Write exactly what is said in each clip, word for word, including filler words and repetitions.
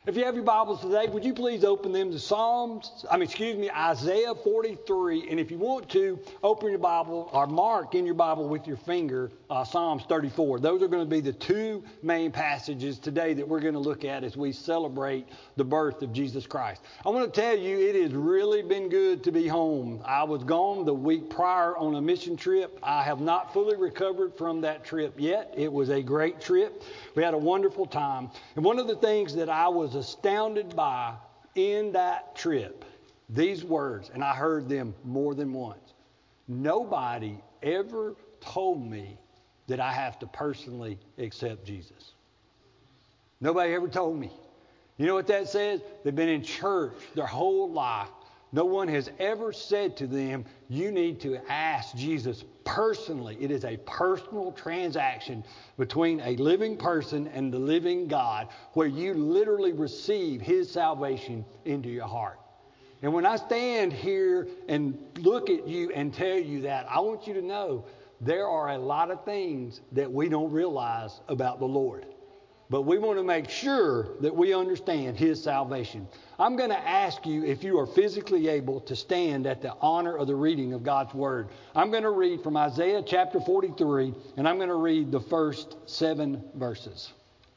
If you have your Bibles today, would you please open them to Psalms, I mean, excuse me, Isaiah forty-three. And if you want to, open your Bible or mark in your Bible with your finger uh, Psalms thirty-four. Those are going to be the two main passages today that we're going to look at as we celebrate the birth of Jesus Christ. I want to tell you, it has really been good to be home. I was gone the week prior on a mission trip. I have not fully recovered from that trip yet. It was a great trip. We had a wonderful time. And one of the things that I was astounded by in that trip, these words, and I heard them more than once. Nobody ever told me that I have to personally accept Jesus. Nobody ever told me. You know what that says? They've been in church their whole life. No one has ever said to them, you need to ask Jesus personally. It is a personal transaction between a living person and the living God where you literally receive his salvation into your heart. And when I stand here and look at you and tell you that, I want you to know there are a lot of things that we don't realize about the Lord. But we want to make sure that we understand his salvation. I'm going to ask you if you are physically able to stand at the honor of the reading of God's Word. I'm going to read from Isaiah chapter forty-three, and I'm going to read the first seven verses.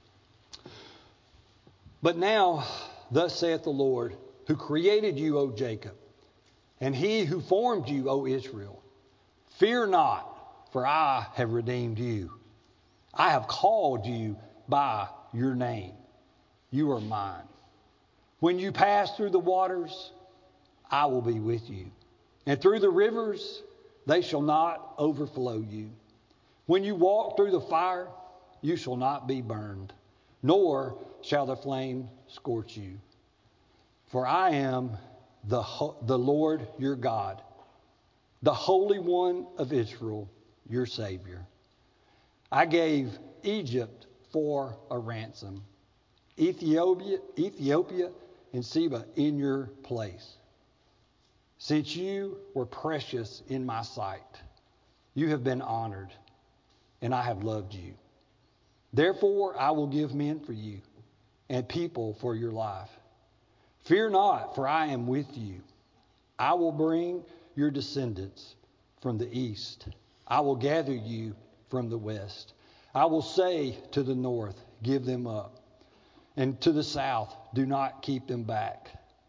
But now, thus saith the Lord, who created you, O Jacob, and he who formed you, O Israel. Fear not, for I have redeemed you. I have called you by your name. You are mine. When you pass through the waters, I will be with you. And through the rivers, they shall not overflow you. When you walk through the fire, you shall not be burned, nor shall the flame scorch you. For I am the, the Lord your God, the Holy One of Israel, your Savior. I gave Egypt for a ransom, Ethiopia, Ethiopia and Seba in your place. Since you were precious in my sight, you have been honored, and I have loved you. Therefore, I will give men for you and people for your life. Fear not, for I am with you. I will bring your descendants from the east. I will gather you from the west. I will say to the north, give them up. And to the south, do not keep them back.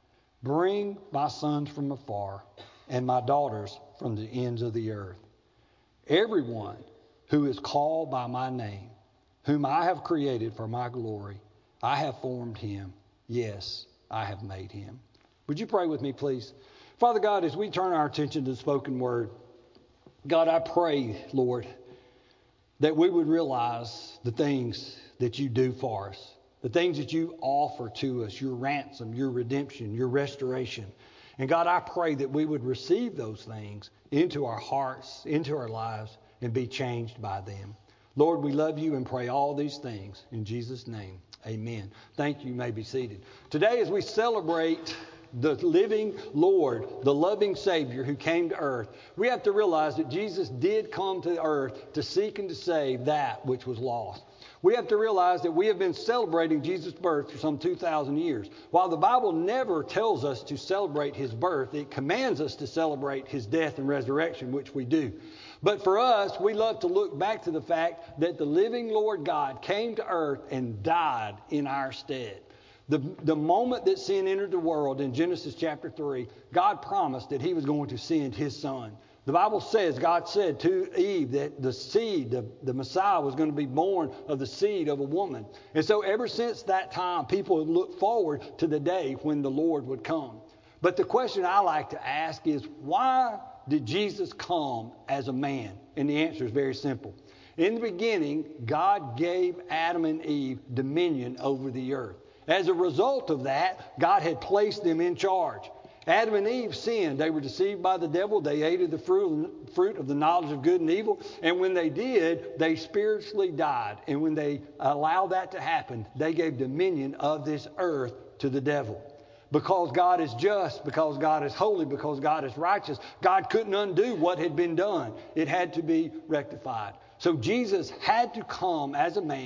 Bring my sons from afar and my daughters from the ends of the earth. Everyone who is called by my name, whom I have created for my glory, I have formed him. Yes, I have made him. Would you pray with me, please? Father God, as we turn our attention to the spoken word, God, I pray, Lord, that we would realize the things that you do for us, the things that you offer to us, your ransom, your redemption, your restoration. And God, I pray that we would receive those things into our hearts, into our lives, and be changed by them. Lord, we love you and pray all these things in Jesus' name. Amen. Thank you. You may be seated. Today, as we celebrate the living Lord, the loving Savior who came to earth, we have to realize that Jesus did come to earth to seek and to save that which was lost. We have to realize that we have been celebrating Jesus' birth for some two thousand years. While the Bible never tells us to celebrate his birth, it commands us to celebrate his death and resurrection, which we do. But for us, we love to look back to the fact that the living Lord God came to earth and died in our stead. The, the moment that sin entered the world in Genesis chapter three, God promised that he was going to send his son. The Bible says, God said to Eve that the seed, the, the Messiah was going to be born of the seed of a woman. And so ever since that time, people have looked forward to the day when the Lord would come. But the question I like to ask is, why did Jesus come as a man? And the answer is very simple. In the beginning, God gave Adam and Eve dominion over the earth. As a result of that, God had placed them in charge. Adam and Eve sinned. They were deceived by the devil. They ate of the fruit, fruit of the knowledge of good and evil. And when they did, they spiritually died. And when they allowed that to happen, they gave dominion of this earth to the devil. Because God is just, because God is holy, because God is righteous, God couldn't undo what had been done. It had to be rectified. So Jesus had to come as a man,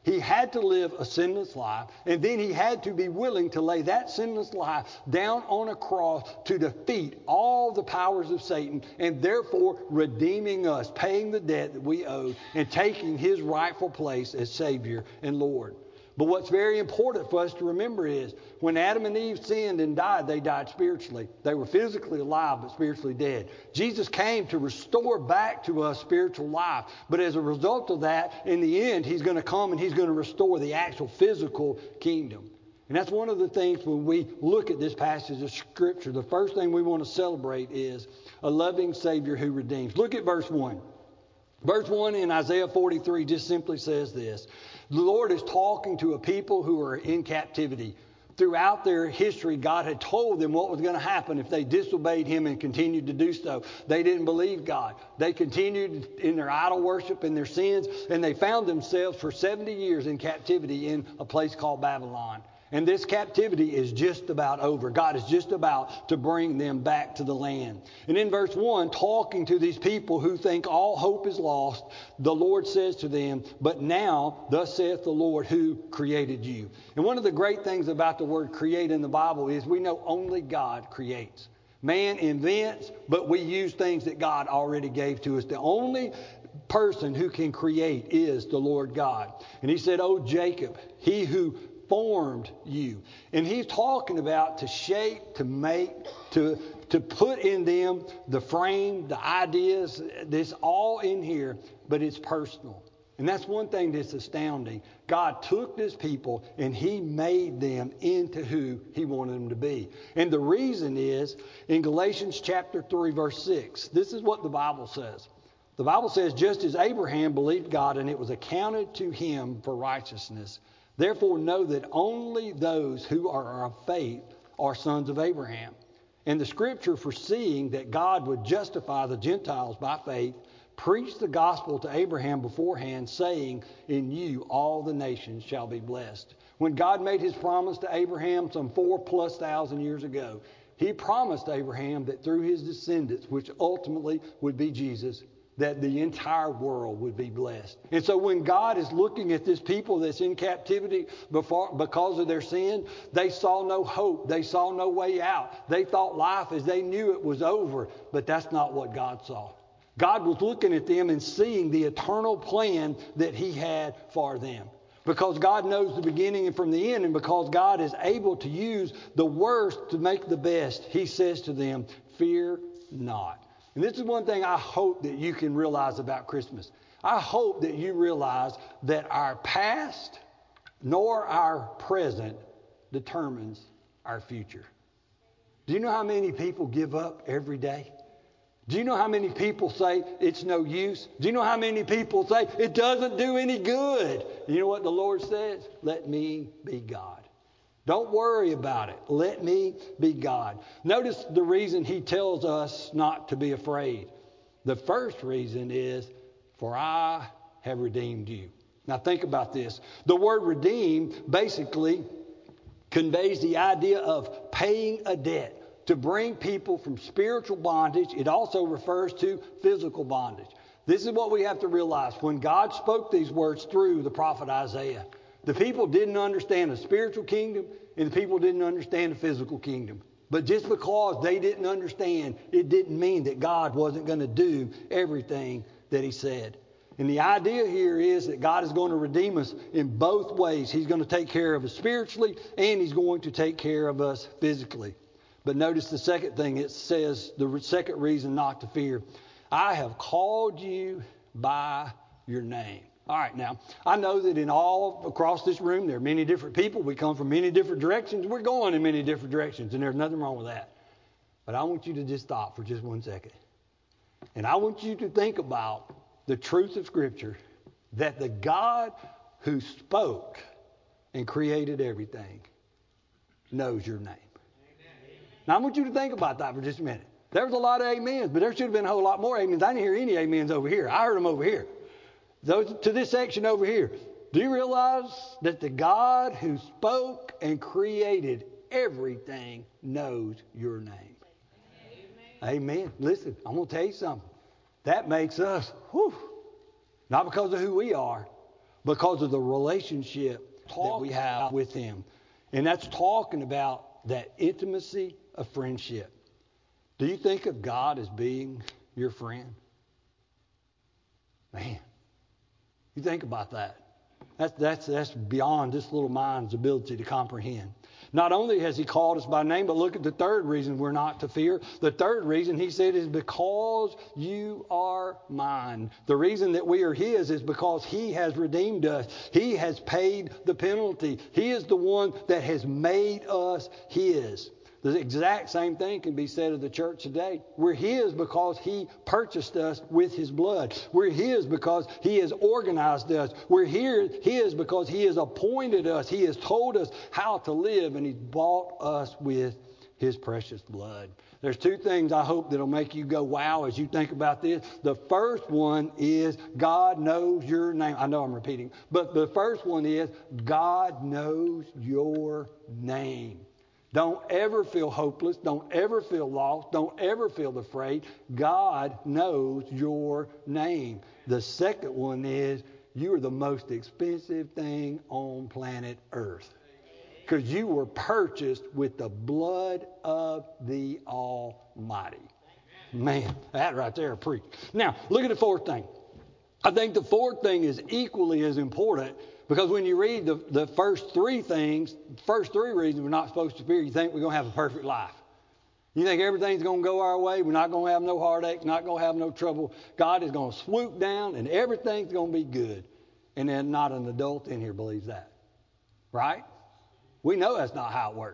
He had to live a sinless life, and then he had to be willing to lay that sinless life down on a cross to defeat all the powers of Satan, and therefore redeeming us, paying the debt that we owed, and taking his rightful place as Savior and Lord. But what's very important for us to remember is when Adam and Eve sinned and died, they died spiritually. They were physically alive but spiritually dead. Jesus came to restore back to us spiritual life. But as a result of that, in the end, he's going to come and he's going to restore the actual physical kingdom. And that's one of the things when we look at this passage of Scripture, the first thing we want to celebrate is a loving Savior who redeems. Look at verse one. Verse one in Isaiah forty-three just simply says this. The Lord is talking to a people who are in captivity. Throughout their history, God had told them what was going to happen if they disobeyed him and continued to do so. They didn't believe God. They continued in their idol worship and their sins, and they found themselves for seventy years in captivity in a place called Babylon. And this captivity is just about over. God is just about to bring them back to the land. And in verse one, talking to these people who think all hope is lost, the Lord says to them, "But now, thus saith the Lord who created you." And one of the great things about the word create in the Bible is we know only God creates. Man invents, but we use things that God already gave to us. The only person who can create is the Lord God. And he said, "O Jacob, he who formed you." And he's talking about to shape, to make, to, to put in them the frame, the ideas, this all in here, but it's personal. And that's one thing that's astounding. God took this people and he made them into who he wanted them to be. And the reason is in Galatians chapter three, verse six, this is what the Bible says. The Bible says, "Just as Abraham believed God and it was accounted to him for righteousness. Therefore know that only those who are of faith are sons of Abraham. And the Scripture, foreseeing that God would justify the Gentiles by faith, preached the gospel to Abraham beforehand, saying, in you all the nations shall be blessed." When God made his promise to Abraham some four plus thousand years ago, he promised Abraham that through his descendants, which ultimately would be Jesus, that the entire world would be blessed. And so when God is looking at this people that's in captivity before, because of their sin, they saw no hope. They saw no way out. They thought life as they knew it was over, but that's not what God saw. God was looking at them and seeing the eternal plan that he had for them. Because God knows the beginning and from the end, and because God is able to use the worst to make the best, he says to them, "Fear not." And this is one thing I hope that you can realize about Christmas. I hope that you realize that our past nor our present determines our future. Do you know how many people give up every day? Do you know how many people say it's no use? Do you know how many people say it doesn't do any good? You know what the Lord says? Let me be God. Don't worry about it. Let me be God. Notice the reason he tells us not to be afraid. The first reason is, for I have redeemed you. Now think about this. The word redeem basically conveys the idea of paying a debt. To bring people from spiritual bondage. It also refers to physical bondage. This is what we have to realize. When God spoke these words through the prophet Isaiah, the people didn't understand the spiritual kingdom and the people didn't understand the physical kingdom. But just because they didn't understand, it didn't mean that God wasn't going to do everything that he said. And the idea here is that God is going to redeem us in both ways. He's going to take care of us spiritually and he's going to take care of us physically. But notice the second thing it says, the second reason not to fear. I have called you by your name. All right, now, I know that in all across this room, there are many different people. We come from many different directions. We're going in many different directions, and there's nothing wrong with that. But I want you to just stop for just one second. And I want you to think about the truth of Scripture, that the God who spoke and created everything knows your name. Now, I want you to think about that for just a minute. There was a lot of amens, but there should have been a whole lot more amens. I didn't hear any amens over here. I heard them over here. Those to this section over here. Do you realize that the God who spoke and created everything knows your name? Amen. Amen. Listen, I'm going to tell you something. That makes us, whew, not because of who we are, because of the relationship that we have with him. And that's talking about that intimacy of friendship. Do you think of God as being your friend? Man, you think about that. That's, that's, that's beyond this little mind's ability to comprehend. Not only has he called us by name, but look at the third reason we're not to fear. The third reason he said is because you are mine. The reason that we are his is because he has redeemed us. He has paid the penalty. He is the one that has made us his. The exact same thing can be said of the church today. We're his because he purchased us with his blood. We're his because he has organized us. We're here his because he has appointed us. He has told us how to live, and he's bought us with his precious blood. There's two things I hope that'll make you go wow as you think about this. The first one is God knows your name. I know I'm repeating, but the first one is God knows your name. Don't ever feel hopeless. Don't ever feel lost. Don't ever feel afraid. God knows your name. The second one is you are the most expensive thing on planet Earth, because you were purchased with the blood of the Almighty. Man, that right there, preach. Now, look at the fourth thing. I think the fourth thing is equally as important, because when you read the, the first three things, first three reasons we're not supposed to fear, you think we're going to have a perfect life. You think everything's going to go our way. We're not going to have no heartache, not going to have no trouble. God is going to swoop down and everything's going to be good. And then not an adult in here believes that. Right? We know that's not how it works.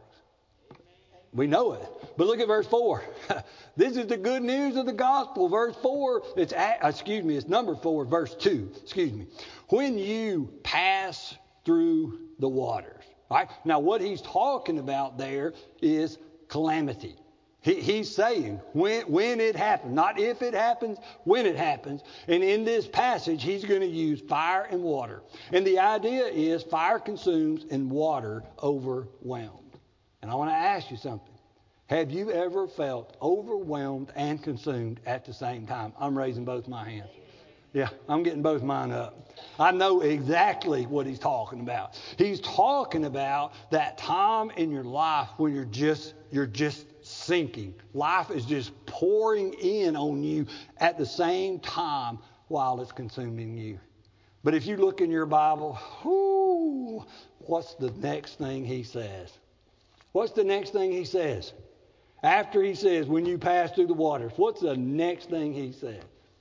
We know it. But look at verse four. This is the good news of the gospel. Verse four, it's excuse me, it's number four, verse two. Excuse me. When you pass through the waters. All right? Now what he's talking about there is calamity. He, he's saying when, when it happens, not if it happens, when it happens. And in this passage, he's going to use fire and water. And the idea is fire consumes and water overwhelms. And I want to ask you something. Have you ever felt overwhelmed and consumed at the same time? I'm raising both my hands. Yeah, I'm getting both mine up. I know exactly what he's talking about. He's talking about that time in your life when you're just you're just sinking. Life is just pouring in on you at the same time while it's consuming you. But if you look in your Bible, whoo, what's the next thing he says? What's the next thing he says? After he says, when you pass through the waters, what's the next thing he said?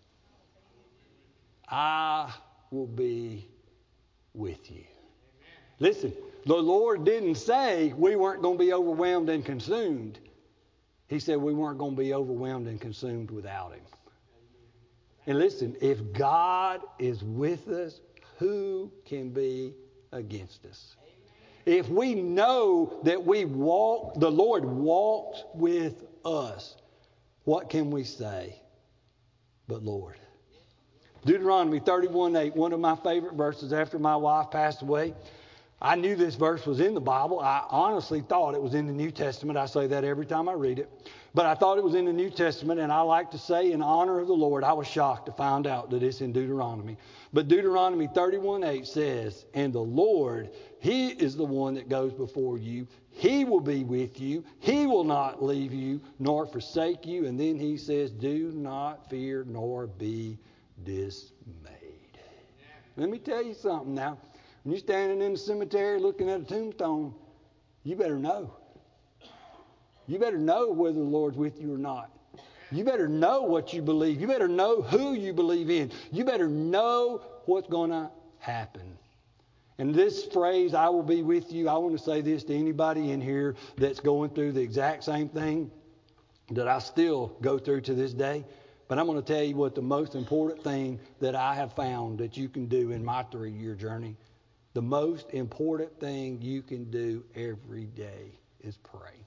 I will be with you. Listen, the Lord didn't say we weren't going to be overwhelmed and consumed. He said we weren't going to be overwhelmed and consumed without him. And listen, if God is with us, who can be against us? If we know that we walk, the Lord walks with us, what can we say but Lord? Deuteronomy thirty-one eight, one of my favorite verses after my wife passed away. I knew this verse was in the Bible. I honestly thought it was in the New Testament. I say that every time I read it. But I thought it was in the New Testament, and I like to say in honor of the Lord, I was shocked to find out that it's in Deuteronomy. But Deuteronomy thirty-one eight says, and the Lord, he is the one that goes before you. He will be with you. He will not leave you nor forsake you. And then he says, do not fear nor be dismayed. Let me tell you something now. When you're standing in the cemetery looking at a tombstone, you better know. You better know whether the Lord's with you or not. You better know what you believe. You better know who you believe in. You better know what's going to happen. And this phrase, I will be with you, I want to say this to anybody in here that's going through the exact same thing that I still go through to this day. But I'm going to tell you what the most important thing that I have found that you can do in my three-year journey. The most important thing you can do every day is pray.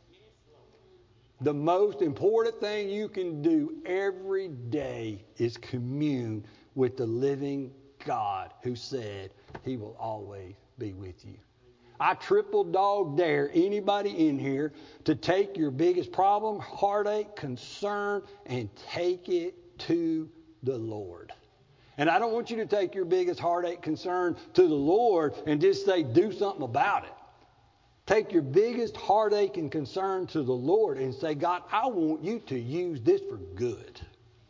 The most important thing you can do every day is commune with the living God who said he will always be with you. I triple dog dare anybody in here to take your biggest problem, heartache, concern, and take it to the Lord. And I don't want you to take your biggest heartache concern to the Lord and just say, do something about it. Take your biggest heartache and concern to the Lord and say, God, I want you to use this for good.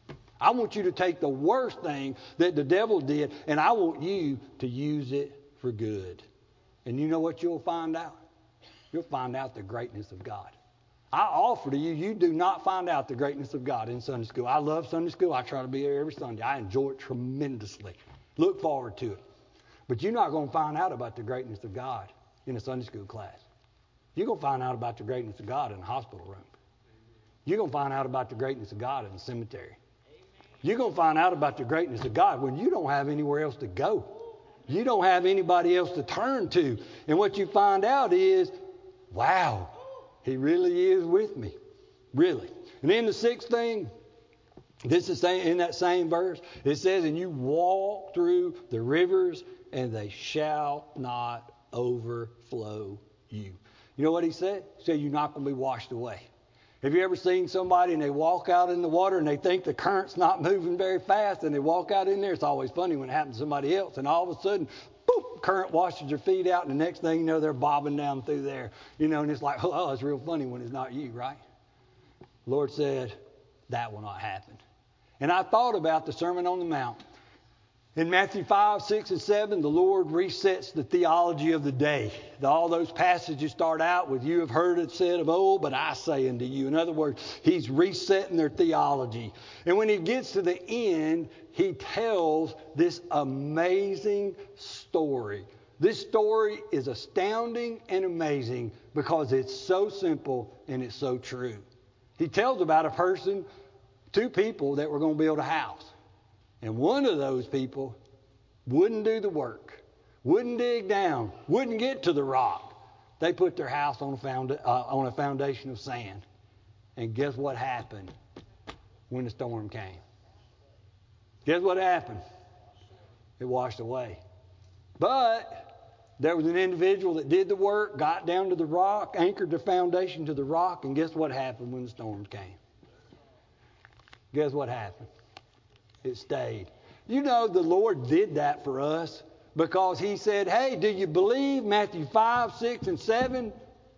I want you to take the worst thing that the devil did, and I want you to use it for good. And you know what you'll find out? You'll find out the greatness of God. I offer to you, you do not find out the greatness of God in Sunday school. I love Sunday school. I try to be there every Sunday. I enjoy it tremendously. Look forward to it. But you're not going to find out about the greatness of God in a Sunday school class. You're going to find out about the greatness of God in a hospital room. You're going to find out about the greatness of God in the cemetery. You're going to find out about the greatness of God when you don't have anywhere else to go. You don't have anybody else to turn to. And what you find out is, wow, he really is with me. Really. And then the sixth thing, this is in that same verse, it says, and you walk through the rivers and they shall not overflow you. You know what he said? He said you're not going to be washed away. Have you ever seen somebody and they walk out in the water and they think the current's not moving very fast and they walk out in there? It's always funny when it happens to somebody else. And all of a sudden, boop, current washes their feet out, and the next thing you know, they're bobbing down through there. You know, and it's like, oh, it's real funny when it's not you, right? The Lord said, that will not happen. And I thought about the Sermon on the Mount. In Matthew five, six, and seven, the Lord resets the theology of the day. All those passages start out with, you have heard it said of old, but I say unto you. In other words, he's resetting their theology. And when he gets to the end, he tells this amazing story. This story is astounding and amazing because it's so simple and it's so true. He tells about a person, two people that were going to build a house. And one of those people wouldn't do the work, wouldn't dig down, wouldn't get to the rock. They put their house on a, found, uh, on a foundation of sand. And guess what happened when the storm came? Guess what happened? It washed away. But there was an individual that did the work, got down to the rock, anchored the foundation to the rock, and guess what happened when the storm came? Guess what happened? It stayed. You know, the Lord did that for us because he said, hey, do you believe Matthew five, six, and seven?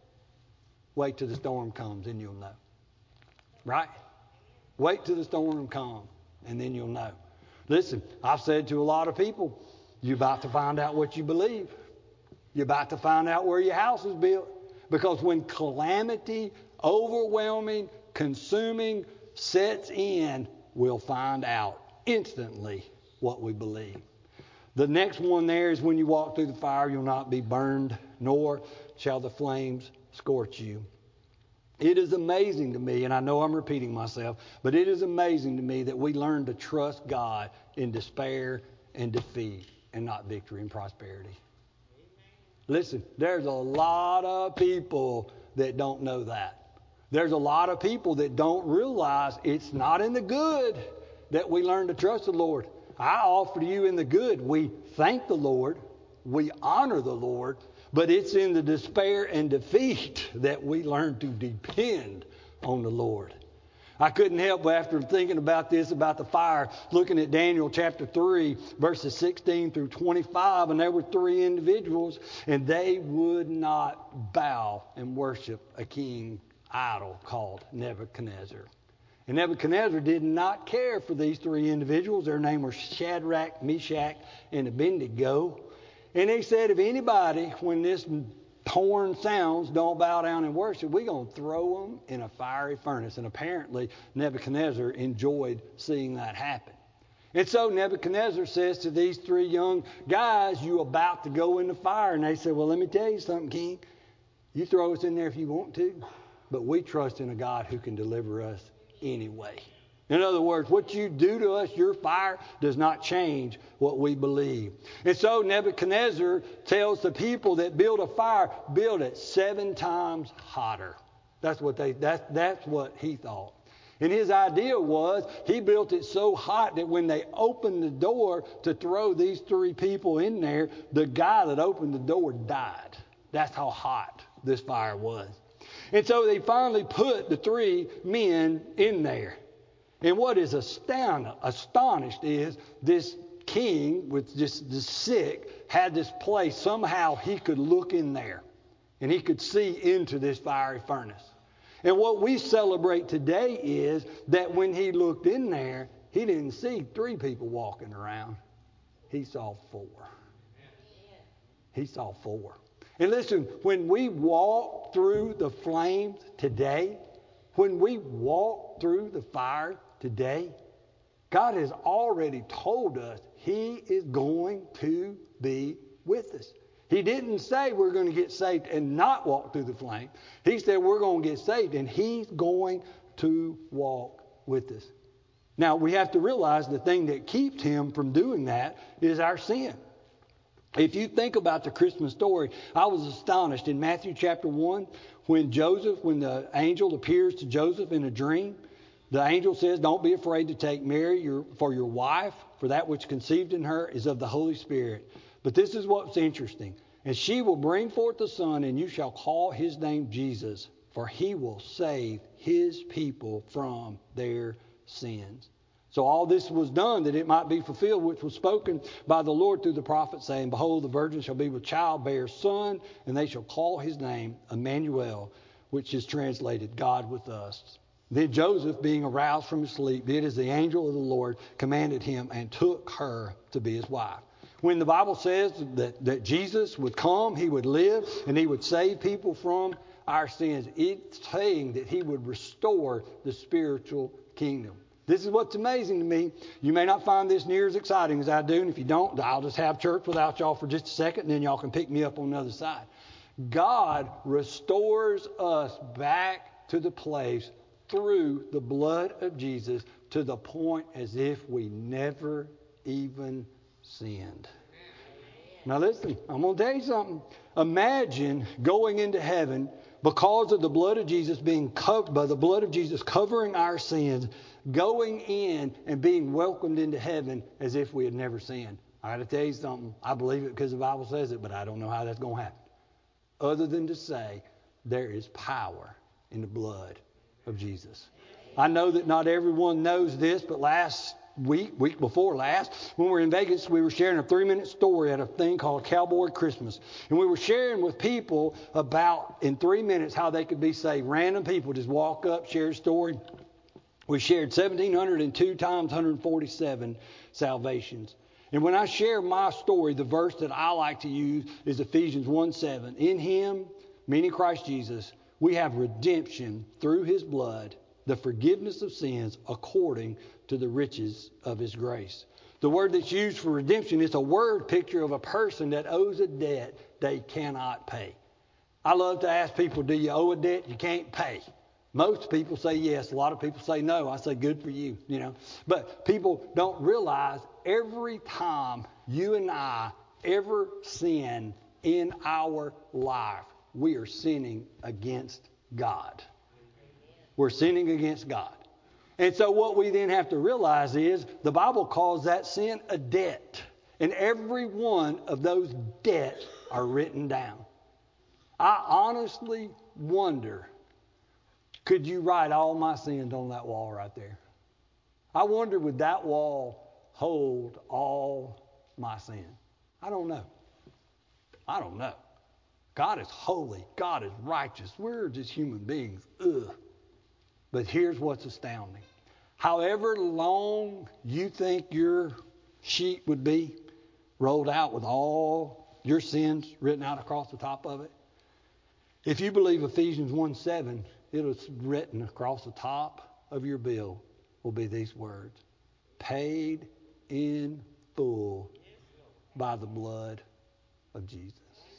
Wait till the storm comes and you'll know. Right? Wait till the storm comes and then you'll know. Listen, I've said to a lot of people, you're about to find out what you believe. You're about to find out where your house is built. Because when calamity, overwhelming, consuming, sets in, we'll find out instantly what we believe. The next one there is when you walk through the fire, you'll not be burned, nor shall the flames scorch you. It is amazing to me, and I know I'm repeating myself, but it is amazing to me that we learn to trust God in despair and defeat and not victory and prosperity. Listen, there's a lot of people that don't know that. There's a lot of people that don't realize it's not in the good that we learn to trust the Lord. I offer to you in the good. We thank the Lord. We honor the Lord. But it's in the despair and defeat that we learn to depend on the Lord. I couldn't help but after thinking about this, about the fire, looking at Daniel chapter three, verses sixteen through twenty-five, and there were three individuals, and they would not bow and worship a king idol called Nebuchadnezzar. And Nebuchadnezzar did not care for these three individuals. Their name was Shadrach, Meshach, and Abednego. And he said, if anybody, when this horn sounds, don't bow down and worship, we're going to throw them in a fiery furnace. And apparently Nebuchadnezzar enjoyed seeing that happen. And so Nebuchadnezzar says to these three young guys, you about to go in the fire. And they said, well, let me tell you something, King. You throw us in there if you want to, but we trust in a God who can deliver us anyway. In other words, what you do to us, your fire, does not change what we believe. And so Nebuchadnezzar tells the people that build a fire, build it seven times hotter. That's what they. That's that's what he thought. And his idea was he built it so hot that when they opened the door to throw these three people in there, the guy that opened the door died. That's how hot this fire was. And so they finally put the three men in there. And what is astound, astonished is this king with just the sick had this place. Somehow he could look in there and he could see into this fiery furnace. And what we celebrate today is that when he looked in there, he didn't see three people walking around. He saw four. He saw four. And listen, when we walk through the flames today, when we walk through the fire today, God has already told us he is going to be with us. He didn't say we're going to get saved and not walk through the flame. He said we're going to get saved and he's going to walk with us. Now, we have to realize the thing that keeps him from doing that is our sin. If you think about the Christmas story, I was astonished in Matthew chapter one when Joseph, when the angel appears to Joseph in a dream. The angel says, don't be afraid to take Mary your, for your wife, for that which conceived in her is of the Holy Spirit. But this is what's interesting. And she will bring forth a son, and you shall call his name Jesus, for he will save his people from their sins. So all this was done that it might be fulfilled, which was spoken by the Lord through the prophet, saying, behold, the virgin shall be with child, bear a son, and they shall call his name Emmanuel, which is translated God with us. Then Joseph, being aroused from his sleep, did as the angel of the Lord commanded him, and took her to be his wife. When the Bible says that, that Jesus would come, he would live, and he would save people from our sins, it's saying that he would restore the spiritual kingdom. This is what's amazing to me. You may not find this near as exciting as I do, and if you don't, I'll just have church without y'all for just a second, and then y'all can pick me up on the other side. God restores us back to the place through the blood of Jesus to the point as if we never even sinned. Now listen, I'm going to tell you something. Imagine going into heaven because of the blood of Jesus being covered by the blood of Jesus covering our sins, going in and being welcomed into heaven as if we had never sinned. I got to tell you something. I believe it because the Bible says it, but I don't know how that's going to happen. Other than to say there is power in the blood of Jesus. I know that not everyone knows this, but last week, week before last, when we were in Vegas, we were sharing a three-minute story at a thing called Cowboy Christmas. And we were sharing with people about, in three minutes, how they could be saved. Random people just walk up, share a story. We shared one thousand seven hundred two times one hundred forty-seven salvations. And when I share my story, the verse that I like to use is Ephesians one seven. In him, meaning Christ Jesus, we have redemption through his blood, the forgiveness of sins according to the riches of his grace. The word that's used for redemption is a word picture of a person that owes a debt they cannot pay. I love to ask people, do you owe a debt you can't pay? Most people say yes. A lot of people say no. I say good for you, you know. But people don't realize every time you and I ever sin in our life, we are sinning against God. We're sinning against God. And so what we then have to realize is the Bible calls that sin a debt. And every one of those debts are written down. I honestly wonder, could you write all my sins on that wall right there? I wonder, would that wall hold all my sin? I don't know. I don't know. God is holy. God is righteous. We're just human beings. Ugh. But here's what's astounding. However long you think your sheet would be rolled out with all your sins written out across the top of it, if you believe Ephesians one seven, it's written across the top of your bill will be these words: paid in full by the blood of Jesus.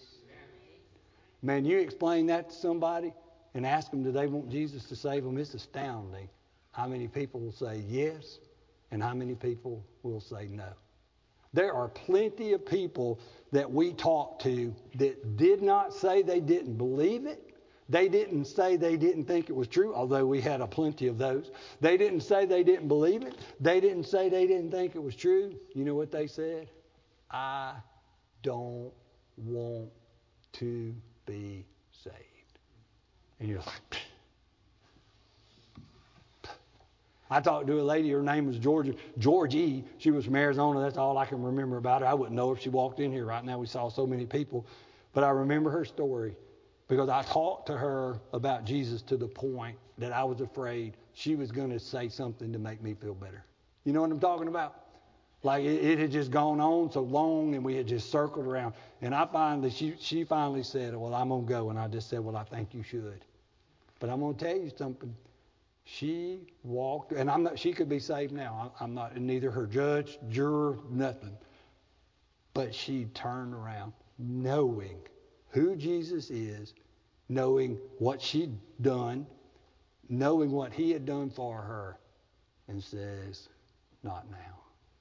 Man, you explain that to somebody and ask them, do they want Jesus to save them? It's astounding how many people will say yes and how many people will say no. There are plenty of people that we talk to that did not say they didn't believe it. They didn't say they didn't think it was true, although we had a plenty of those. They didn't say they didn't believe it. They didn't say they didn't think it was true. You know what they said? I don't want to be saved. And you're like, I talked to a lady, her name was Georgia, Georgie. She was from Arizona. That's all I can remember about her. I wouldn't know if she walked in here right now. We saw so many people. But I remember her story because I talked to her about Jesus to the point that I was afraid she was going to say something to make me feel better. You know what I'm talking about? Like it, it had just gone on so long and we had just circled around. And I finally, she, she finally said, well, I'm going to go. And I just said, well, I think you should. But I'm going to tell you something. She walked, and I'm not, she could be saved now. I'm not neither her judge, juror, nothing. But she turned around knowing who Jesus is, knowing what she'd done, knowing what he had done for her, and says, not now.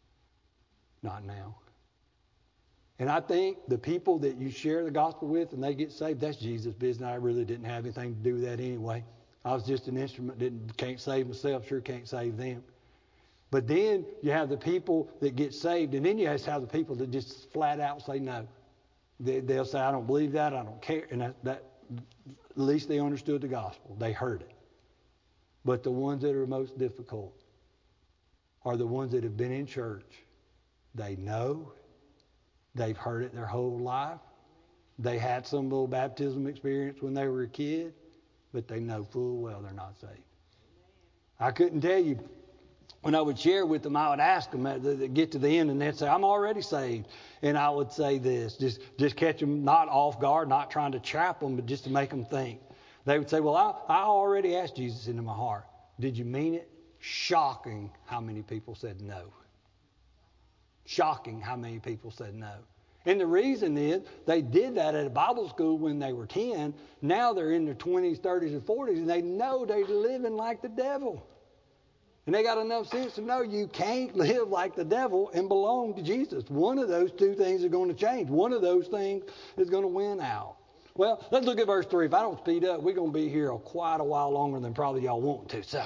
Not now. And I think the people that you share the gospel with and they get saved, that's Jesus' business. I really didn't have anything to do with that anyway. I was just an instrument, didn't can't save myself, sure can't save them. But then you have the people that get saved, and then you have the people that just flat out say no. They, they'll say, I don't believe that, I don't care. And that, that at least they understood the gospel. They heard it. But the ones that are most difficult are the ones that have been in church. They know. They've heard it their whole life. They had some little baptism experience when they were a kid. But they know full well they're not saved. I couldn't tell you. When I would share with them, I would ask them, they'd get to the end, and they'd say, I'm already saved. And I would say this, just, just catch them not off guard, not trying to trap them, but just to make them think. They would say, well, I, I already asked Jesus into my heart. Did you mean it? Shocking how many people said no. Shocking how many people said no. And the reason is they did that at a Bible school when they were ten. Now they're in their twenties, thirties, and forties, and they know they're living like the devil. And they got enough sense to know you can't live like the devil and belong to Jesus. One of those two things are going to change. One of those things is going to win out. Well, let's look at verse three. If I don't speed up, we're going to be here quite a while longer than probably y'all want to. So,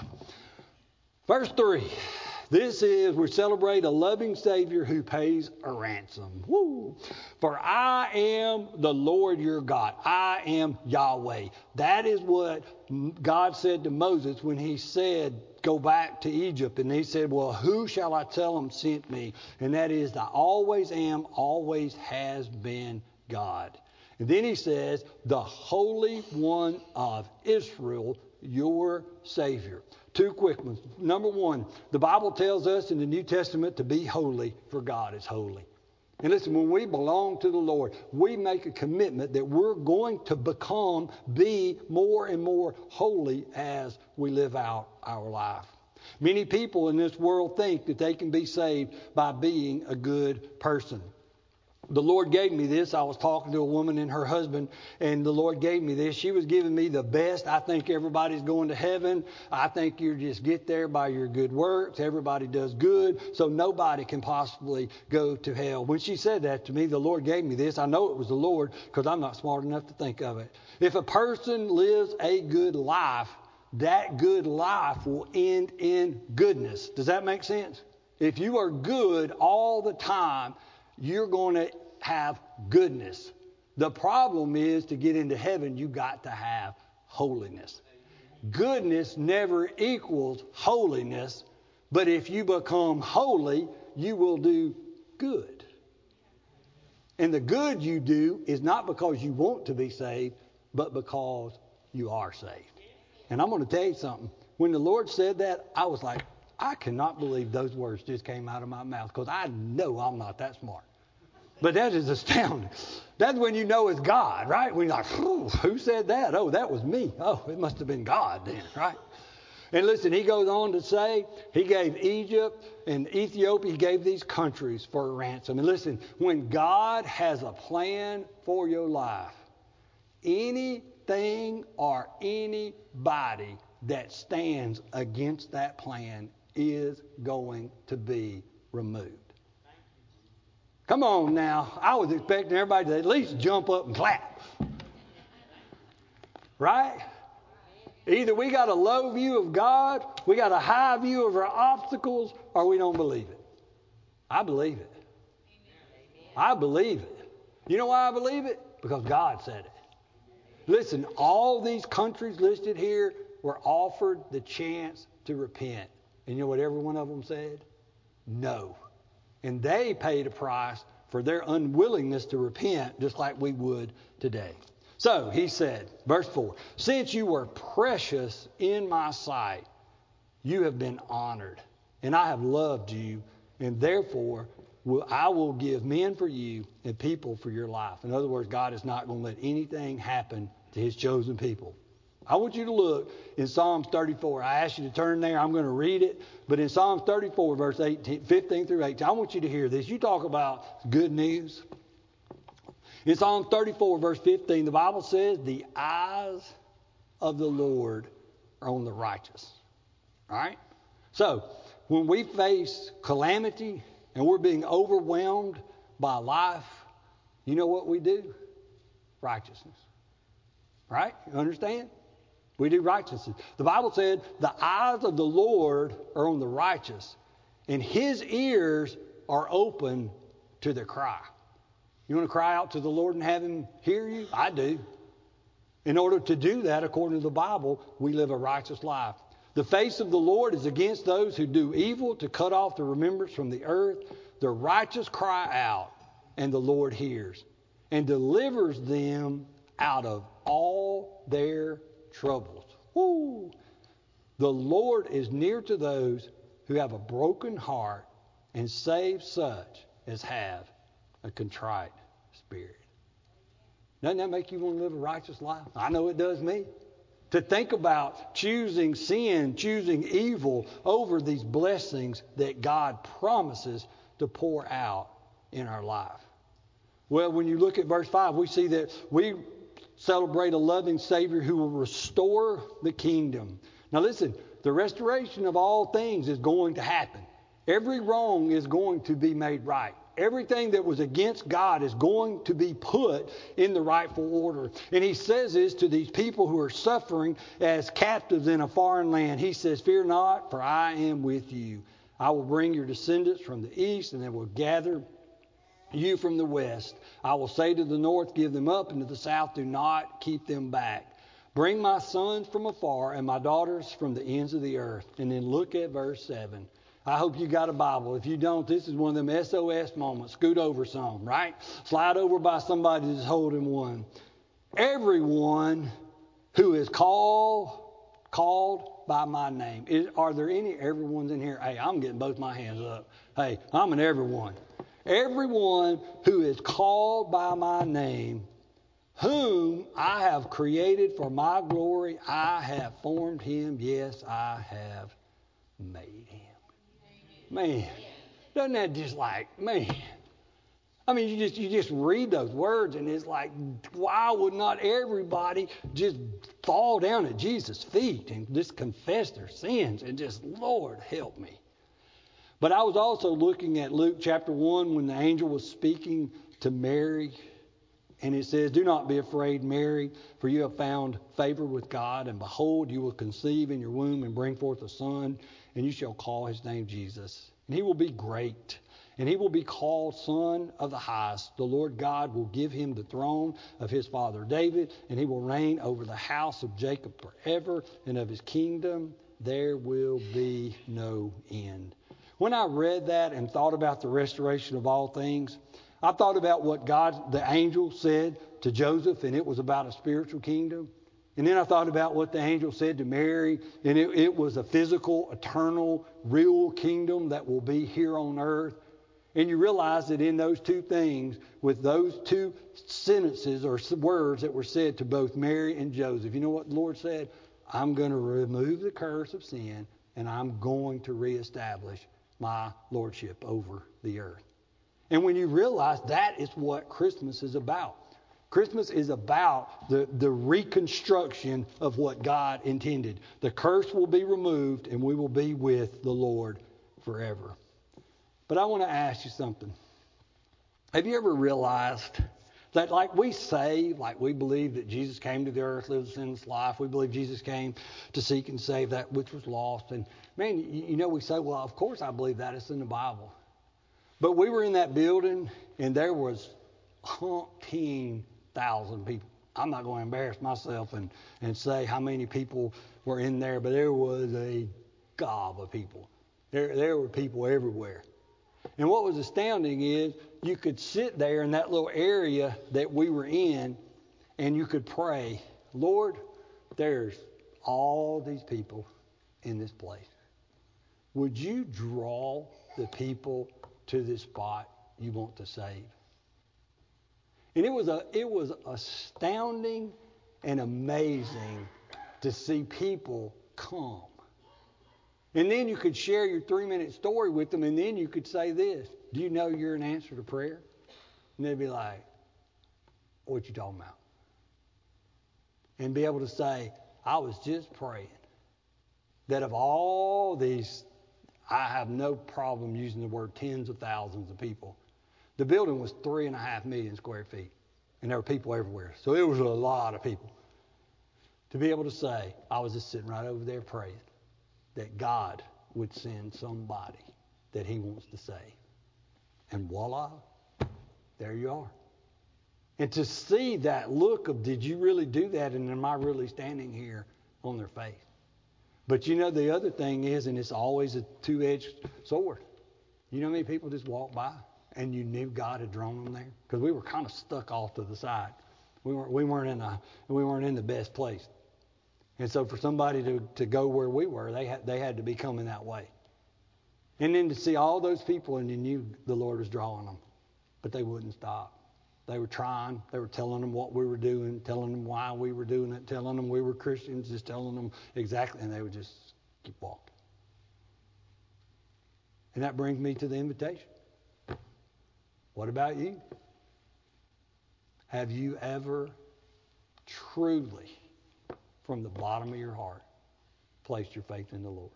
verse three. This is, we celebrate a loving Savior who pays a ransom. Woo! For I am the Lord your God. I am Yahweh. That is what God said to Moses when he said, go back to Egypt. And he said, well, who shall I tell him sent me? And that is, I always am, always has been God. And then he says, the Holy One of Israel, your Savior. Two quick ones. Number one, the Bible tells us in the New Testament to be holy, for God is holy. And listen, when we belong to the Lord, we make a commitment that we're going to become, be more and more holy as we live out our life. Many people in this world think that they can be saved by being a good person. The Lord gave me this. I was talking to a woman and her husband, and the Lord gave me this. She was giving me the best. I think everybody's going to heaven. I think you just get there by your good works. Everybody does good, so nobody can possibly go to hell. When she said that to me, the Lord gave me this. I know it was the Lord because I'm not smart enough to think of it. If a person lives a good life, that good life will end in goodness. Does that make sense? If you are good all the time, you're going to have goodness. The problem is, to get into heaven, you got to have holiness. Goodness never equals holiness, but if you become holy, you will do good. And the good you do is not because you want to be saved, but because you are saved. And I'm going to tell you something. When the Lord said that, I was like, I cannot believe those words just came out of my mouth, because I know I'm not that smart. But that is astounding. That's when you know it's God, right? When you're like, who said that? Oh, that was me. Oh, it must have been God then, right? And listen, he goes on to say he gave Egypt and Ethiopia, he gave these countries for a ransom. And listen, when God has a plan for your life, anything or anybody that stands against that plan is going to be removed. Come on now. I was expecting everybody to at least jump up and clap. Right? Either we got a low view of God, we got a high view of our obstacles, or we don't believe it. I believe it. I believe it. You know why I believe it? Because God said it. Listen, all these countries listed here were offered the chance to repent. And you know what every one of them said? No. And they paid a price for their unwillingness to repent, just like we would today. So he said, verse four, since you were precious in my sight, you have been honored, and I have loved you, and therefore will, I will give men for you and people for your life. In other words, God is not going to let anything happen to his chosen people. I want you to look in Psalms thirty-four. I asked you to turn there. I'm going to read it. But in Psalms thirty-four, verse eighteen, fifteen through eighteen, I want you to hear this. You talk about good news. In Psalm thirty-four, verse fifteen, the Bible says, the eyes of the Lord are on the righteous. All right? So, when we face calamity and we're being overwhelmed by life, you know what we do? Righteousness. Right? You understand? We do righteousness. The Bible said, the eyes of the Lord are on the righteous, and his ears are open to their cry. You want to cry out to the Lord and have him hear you? I do. In order to do that, according to the Bible, we live a righteous life. The face of the Lord is against those who do evil, to cut off the remembrance from the earth. The righteous cry out, and the Lord hears, and delivers them out of all their troubles. Woo! The Lord is near to those who have a broken heart, and saves such as have a contrite spirit. Doesn't that make you want to live a righteous life? I know it does me. To think about choosing sin, choosing evil over these blessings that God promises to pour out in our life. Well, when you look at verse five, we see that we celebrate a loving Savior who will restore the kingdom. Now listen, the restoration of all things is going to happen. Every wrong is going to be made right. Everything that was against God is going to be put in the rightful order. And he says this to these people who are suffering as captives in a foreign land. He says, fear not, for I am with you. I will bring your descendants from the east, and they will gather you from the west. I will say to the north, give them up, and to the south, do not keep them back. Bring my sons from afar and my daughters from the ends of the earth. And then look at verse seven. I hope you got a Bible. If you don't, this is one of them S O S moments. Scoot over some, right? Slide over by somebody that's holding one. Everyone who is called, called by my name. Is, are there any everyone's in here? Hey, I'm getting both my hands up. Hey, I'm an everyone. Everyone who is called by my name, whom I have created for my glory, I have formed him. Yes, I have made him. Man, doesn't that just like, man. I mean, you just you just read those words and it's like, why would not everybody just fall down at Jesus' feet and just confess their sins and just, Lord, help me. But I was also looking at Luke chapter one when the angel was speaking to Mary. And it says, do not be afraid, Mary, for you have found favor with God. And behold, you will conceive in your womb and bring forth a son, and you shall call his name Jesus. And he will be great, and he will be called Son of the Highest. The Lord God will give him the throne of his father David, and he will reign over the house of Jacob forever, and of his kingdom there will be no end. When I read that and thought about the restoration of all things, I thought about what God, the angel, said to Joseph, and it was about a spiritual kingdom. And then I thought about what the angel said to Mary, and it, it was a physical, eternal, real kingdom that will be here on earth. And you realize that in those two things, with those two sentences or words that were said to both Mary and Joseph, you know what the Lord said? I'm going to remove the curse of sin, and I'm going to reestablish my lordship over the earth. And when you realize that is what Christmas is about. Christmas is about the, the reconstruction of what God intended. The curse will be removed and we will be with the Lord forever. But I want to ask you something. Have you ever realized that, like we say, like we believe that Jesus came to the earth, lived a sinless life. We believe Jesus came to seek and save that which was lost. And man, you, you know, we say, well, of course I believe that. It's in the Bible. But we were in that building, and there was umpteen thousand people. I'm not going to embarrass myself and, and say how many people were in there, but there was a gob of people. There, there were people everywhere. And what was astounding is you could sit there in that little area that we were in and you could pray, Lord, there's all these people in this place. Would you draw the people to this spot you want to save? And it was a, it was astounding and amazing to see people come. And then you could share your three-minute story with them, and then you could say this, do you know you're an answer to prayer? And they'd be like, what you talking about? And be able to say, I was just praying that of all these, I have no problem using the word tens of thousands of people. The building was three and a half million square feet, and there were people everywhere. So it was a lot of people. To be able to say, I was just sitting right over there praying that God would send somebody that he wants to save. And voila, there you are. And to see that look of, did you really do that? And am I really standing here on their face? But you know, the other thing is, and it's always a two-edged sword. You know how many people just walked by and you knew God had drawn them there? Because we were kind of stuck off to the side. We weren't, we weren't in a, we weren't in the best place. And so for somebody to, to go where we were, they had, they had to be coming that way. And then to see all those people and you knew the Lord was drawing them. But they wouldn't stop. They were trying. They were telling them what we were doing, telling them why we were doing it, telling them we were Christians, just telling them exactly. And they would just keep walking. And that brings me to the invitation. What about you? Have you ever truly, from the bottom of your heart, placed your faith in the Lord?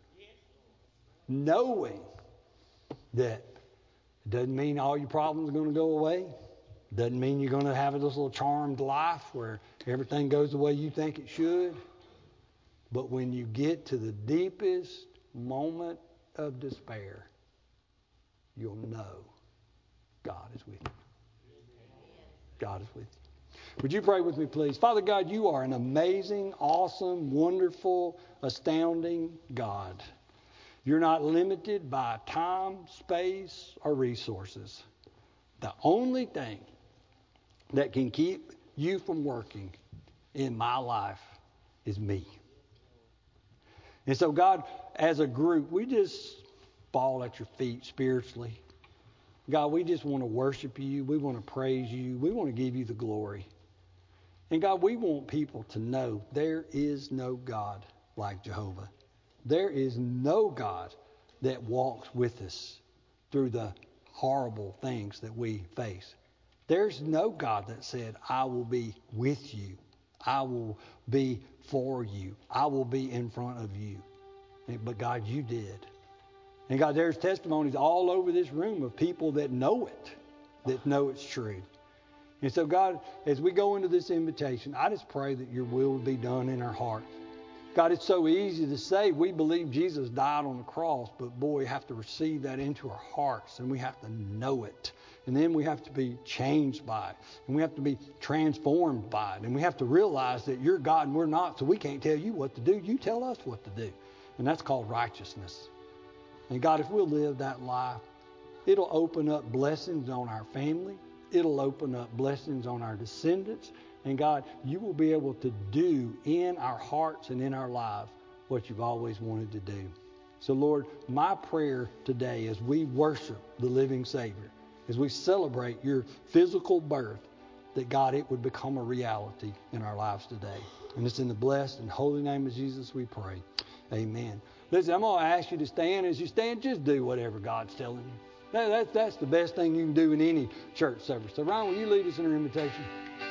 Knowing that it doesn't mean all your problems are going to go away. Doesn't mean you're going to have this little charmed life where everything goes the way you think it should. But when you get to the deepest moment of despair, you'll know God is with you. God is with you. Would you pray with me, please? Father God, you are an amazing, awesome, wonderful, astounding God. You're not limited by time, space, or resources. The only thing that can keep you from working in my life is me. And so, God, as a group, we just fall at your feet spiritually. God, we just want to worship you. We want to praise you. We want to give you the glory. And God, we want people to know there is no God like Jehovah. There is no God that walks with us through the horrible things that we face. There's no God that said, I will be with you. I will be for you. I will be in front of you. But God, you did. And God, there's testimonies all over this room of people that know it, that know it's true. And so God, as we go into this invitation, I just pray that your will would be done in our hearts. God, it's so easy to say we believe Jesus died on the cross, but boy, we have to receive that into our hearts and we have to know it. And then we have to be changed by it. And we have to be transformed by it. And we have to realize that you're God and we're not, so we can't tell you what to do. You tell us what to do. And that's called righteousness. And God, if we'll live that life, it'll open up blessings on our family. It'll open up blessings on our descendants. And God, you will be able to do in our hearts and in our lives what you've always wanted to do. So Lord, my prayer today as we worship the living Savior, as we celebrate your physical birth, that God, it would become a reality in our lives today. And it's in the blessed and holy name of Jesus we pray. Amen. Listen, I'm going to ask you to stand. As you stand, just do whatever God's telling you. That, that, that's the best thing you can do in any church service. So Ryan, will you lead us in our invitation?